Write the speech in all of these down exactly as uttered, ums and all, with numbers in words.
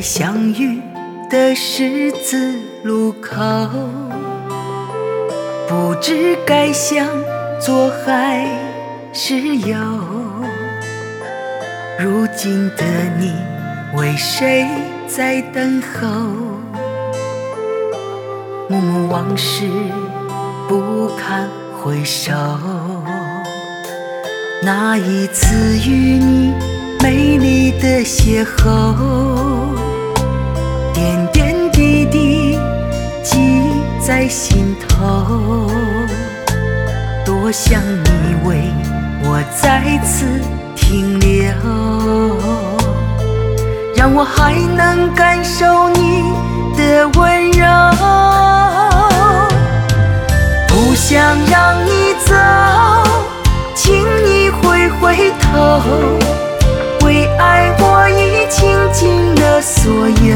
相遇的十字路口，不知该向左还是右。如今的你，为谁在等候？暮暮往事，不堪回首。那一次与你美丽的邂逅，点点滴滴记在心头。多想你为我再次停留，让我还能感受你的温柔。不想让你走，请你回回头，为爱我已倾尽了所有，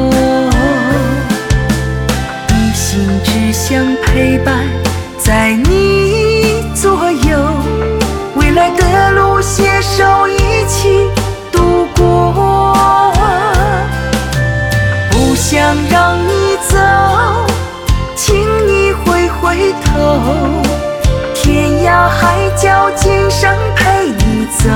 一心只想陪伴在你左右，未来的路携手一起度过。不想让你走，请你回回头，天涯海角今生陪你走，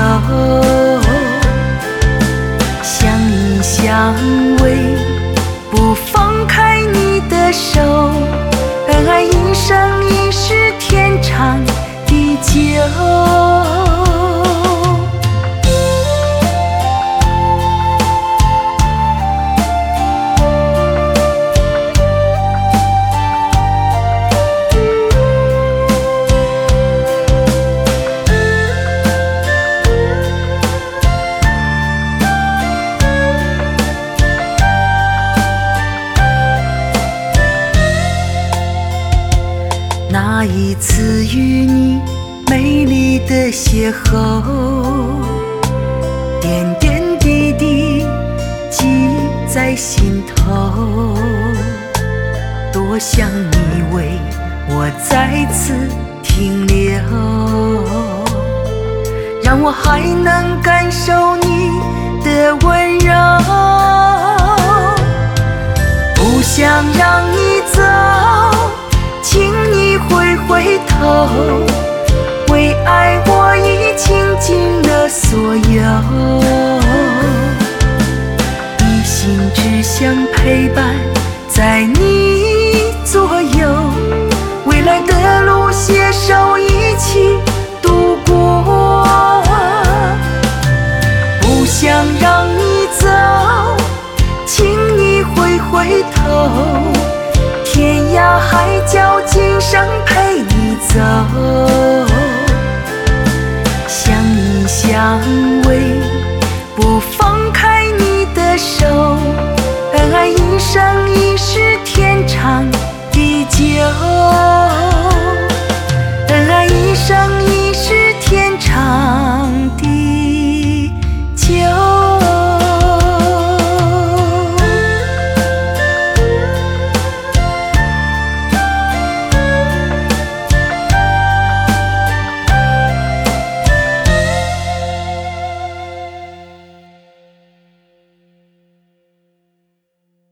相依相偎，不放开你的手，恩爱一生一世，天长地久。那一次与你美丽的邂逅，点点滴滴记在心头。多想你为我再次停留，让我还能感受你的温柔。不想让你走，请你回回头，为爱我已倾尽了所有，一心只想陪伴在你